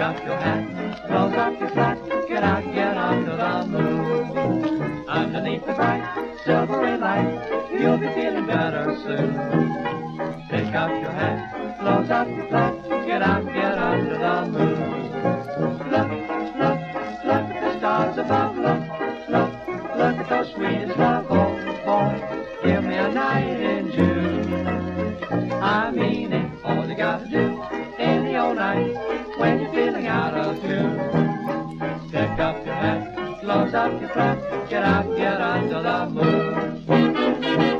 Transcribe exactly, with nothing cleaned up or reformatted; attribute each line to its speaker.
Speaker 1: up your hat, close up your flat, get out, get under the moon. Underneath the bright, silvery light, you'll be feeling better soon. Pick up your hat, close up your flat, get out, get under the moon. Look, look, look at the stars above, look, look, look at those sweetest love. Oh, boy, give me a night in June. I mean it, all you gotta do, any old night, when you're feeling out of tune. Pick up your hat, close up your flat, get out, get under the moon.